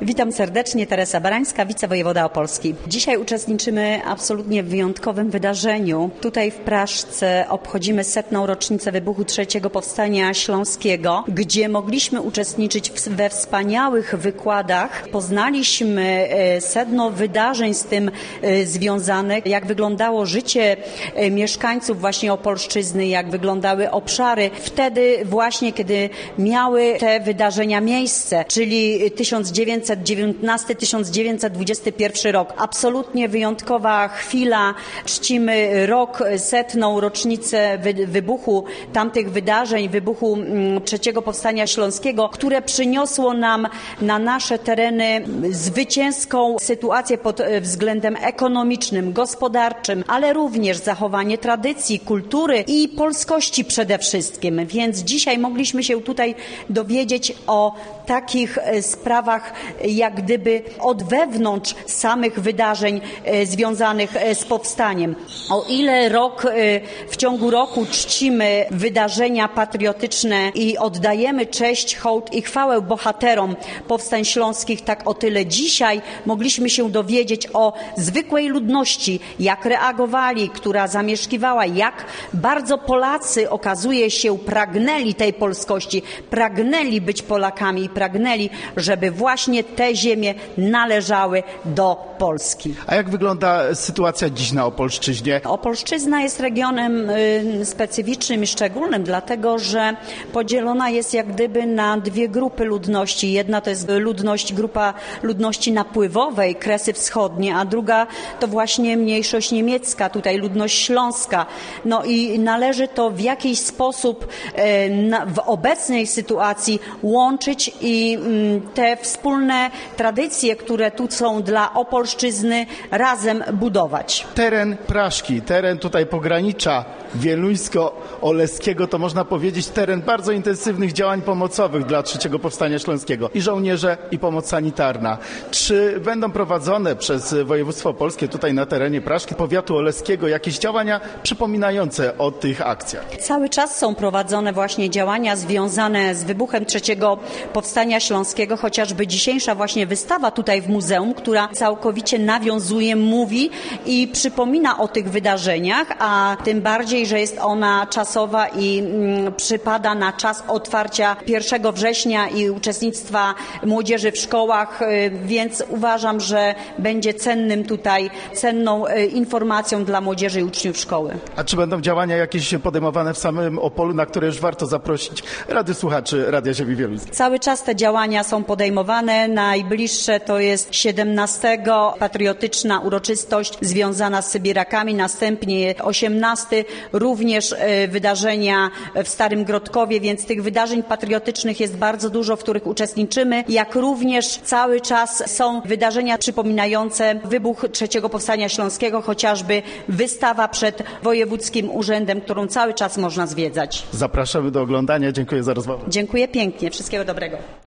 Witam serdecznie, Teresa Barańska, wicewojewoda opolski. Dzisiaj uczestniczymy absolutnie w wyjątkowym wydarzeniu. Tutaj w Praszce obchodzimy 100. rocznicę wybuchu III Powstania Śląskiego, gdzie mogliśmy uczestniczyć we wspaniałych wykładach. Poznaliśmy sedno wydarzeń z tym związanych, jak wyglądało życie mieszkańców właśnie Opolszczyzny, jak wyglądały obszary wtedy właśnie, kiedy miały te wydarzenia miejsce, czyli 1919-1921 rok. Absolutnie wyjątkowa chwila. Czcimy rok, 100. rocznicę wybuchu tamtych wydarzeń, wybuchu III Powstania Śląskiego, które przyniosło nam na nasze tereny zwycięską sytuację pod względem ekonomicznym, gospodarczym, ale również zachowanie tradycji, kultury i polskości przede wszystkim. Więc dzisiaj mogliśmy się tutaj dowiedzieć o takich sprawach, jak gdyby od wewnątrz samych wydarzeń związanych z powstaniem. O ile w ciągu roku czcimy wydarzenia patriotyczne i oddajemy cześć, hołd i chwałę bohaterom powstań śląskich, tak o tyle dzisiaj mogliśmy się dowiedzieć o zwykłej ludności, jak reagowali, która zamieszkiwała, jak bardzo Polacy, okazuje się, pragnęli tej polskości, pragnęli być Polakami i pragnęli, żeby właśnie te ziemie należały do Polski. A jak wygląda sytuacja dziś na Opolszczyźnie? Opolszczyzna jest regionem specyficznym i szczególnym, dlatego że podzielona jest jak gdyby na dwie grupy ludności. Jedna to jest grupa ludności napływowej, Kresy Wschodnie, a druga to właśnie mniejszość niemiecka, tutaj ludność śląska. No i należy to w jakiś sposób w obecnej sytuacji łączyć i te wspólne tradycje, które tu są dla Opolszczyzny, razem budować. Teren Praszki, teren tutaj pogranicza wieluńsko-oleskiego, to można powiedzieć teren bardzo intensywnych działań pomocowych dla III Powstania Śląskiego. I żołnierze, i pomoc sanitarna. Czy będą prowadzone przez województwo opolskie tutaj na terenie Praszki, powiatu oleskiego, jakieś działania przypominające o tych akcjach? Cały czas są prowadzone właśnie działania związane z wybuchem III Powstania Śląskiego, chociażby dzisiejsza właśnie wystawa tutaj w muzeum, która całkowicie nawiązuje, mówi i przypomina o tych wydarzeniach, a tym bardziej, że jest ona czasowa i przypada na czas otwarcia 1 września i uczestnictwa młodzieży w szkołach, więc uważam, że będzie cenną informacją dla młodzieży i uczniów szkoły. A czy będą działania jakieś podejmowane w samym Opolu, na które już warto zaprosić radiosłuchaczy Radia Ziemi Wieluńskiej? Cały czas te działania są podejmowane. Najbliższe to jest 17. patriotyczna uroczystość związana z Sybirakami, następnie 18. również wydarzenia w Starym Grodkowie, więc tych wydarzeń patriotycznych jest bardzo dużo, w których uczestniczymy, jak również cały czas są wydarzenia przypominające wybuch III Powstania Śląskiego, chociażby wystawa przed Wojewódzkim Urzędem, którą cały czas można zwiedzać. Zapraszamy do oglądania. Dziękuję za rozmowę. Dziękuję pięknie. Wszystkiego dobrego.